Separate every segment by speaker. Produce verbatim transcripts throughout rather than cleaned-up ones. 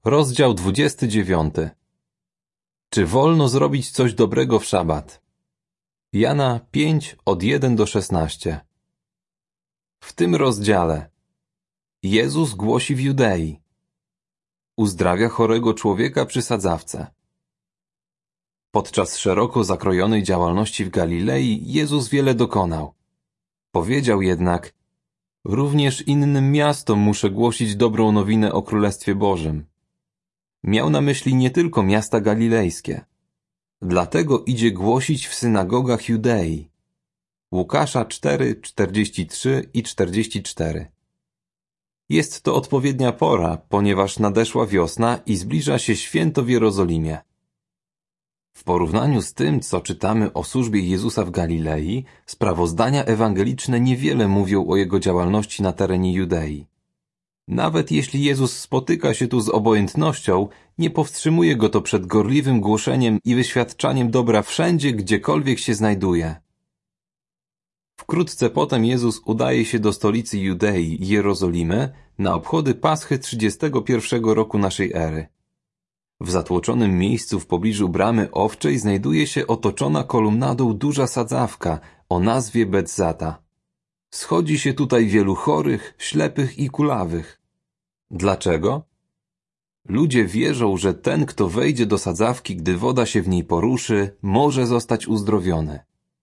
Speaker 1: Rozdział dwudziesty dziewiąty. Czy wolno zrobić coś dobrego w szabat? Jana pięć od jeden do szesnastu. W tym rozdziale Jezus głosi w Judei. Uzdrawia chorego człowieka przy sadzawce. Podczas szeroko zakrojonej działalności w Galilei Jezus wiele dokonał. Powiedział jednak: również innym miastom muszę głosić dobrą nowinę o Królestwie Bożym. Miał na myśli nie tylko miasta galilejskie. Dlatego idzie głosić w synagogach Judei. Łukasza cztery, czterdzieści trzy i czterdzieści cztery. Jest to odpowiednia pora, ponieważ nadeszła wiosna i zbliża się święto w Jerozolimie. W porównaniu z tym, co czytamy o służbie Jezusa w Galilei, sprawozdania ewangeliczne niewiele mówią o Jego działalności na terenie Judei. Nawet jeśli Jezus spotyka się tu z obojętnością, nie powstrzymuje go to przed gorliwym głoszeniem i wyświadczaniem dobra wszędzie, gdziekolwiek się znajduje. Wkrótce potem Jezus udaje się do stolicy Judei, Jerozolimy, na obchody Paschy trzydziestego pierwszego roku naszej ery. W zatłoczonym miejscu w pobliżu bramy owczej znajduje się otoczona kolumnadą duża sadzawka o nazwie Betzata. Schodzi się tutaj wielu chorych, ślepych i kulawych. Dlaczego? Ludzie wierzą, że ten, kto wejdzie do sadzawki, gdy woda się w niej poruszy, może zostać uzdrowiony.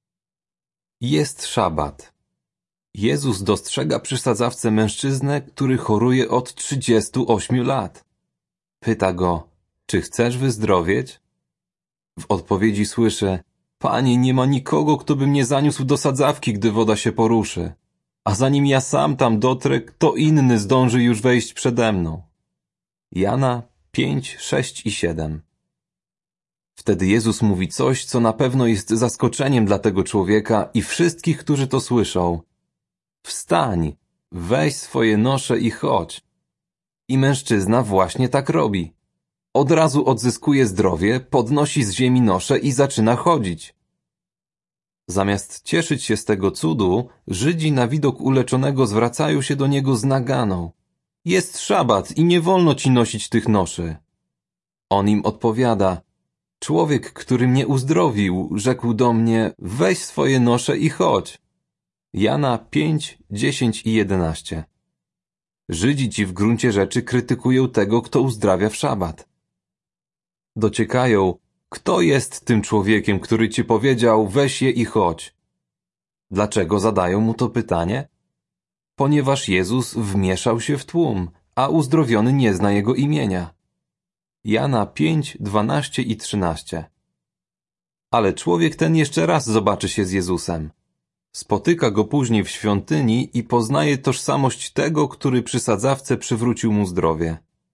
Speaker 1: Jest szabat. Jezus dostrzega przy sadzawce mężczyznę, który choruje od trzydziestu ośmiu lat. Pyta go: czy chcesz wyzdrowieć? W odpowiedzi słyszy: Panie, nie ma nikogo, kto by mnie zaniósł do sadzawki, gdy woda się poruszy. A zanim ja sam tam dotrę, kto inny zdąży już wejść przede mną. Jana pięć, sześć i siedem. Wtedy Jezus mówi coś, co na pewno jest zaskoczeniem dla tego człowieka i wszystkich, którzy to słyszą. Wstań, weź swoje nosze i chodź. I mężczyzna właśnie tak robi. Od razu odzyskuje zdrowie, podnosi z ziemi nosze i zaczyna chodzić. Zamiast cieszyć się z tego cudu, Żydzi na widok uleczonego zwracają się do niego z naganą. Jest szabat i nie wolno ci nosić tych noszy. On im odpowiada: człowiek, który mnie uzdrowił, rzekł do mnie: weź swoje nosze i chodź. Jana pięć, dziesięć i jedenaście. Żydzi ci w gruncie rzeczy krytykują tego, kto uzdrawia w szabat. Dociekają: kto jest tym człowiekiem, który ci powiedział: weź je i chodź? Dlaczego zadają mu to pytanie? Ponieważ Jezus wmieszał się w tłum, a uzdrowiony nie zna jego imienia. Jana pięć, dwanaście i trzynaście. Ale człowiek ten jeszcze raz zobaczy się z Jezusem. Spotyka go później w świątyni i poznaje tożsamość tego, który przy sadzawce przywrócił mu zdrowie.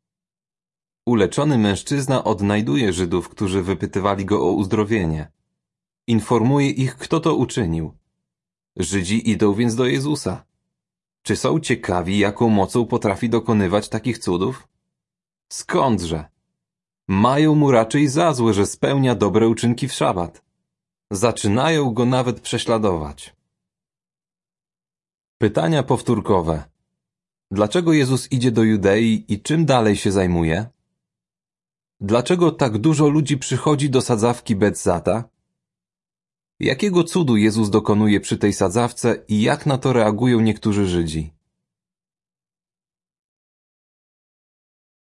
Speaker 1: Uleczony mężczyzna odnajduje Żydów, którzy wypytywali go o uzdrowienie. Informuje ich, kto to uczynił. Żydzi idą więc do Jezusa. Czy są ciekawi, jaką mocą potrafi dokonywać takich cudów? Skądże? Mają mu raczej za złe, że spełnia dobre uczynki w szabat. Zaczynają go nawet prześladować. Pytania powtórkowe. Dlaczego Jezus idzie do Judei i czym dalej się zajmuje? Dlaczego tak dużo ludzi przychodzi do sadzawki Betzata? Jakiego cudu Jezus dokonuje przy tej sadzawce i jak na to reagują niektórzy Żydzi?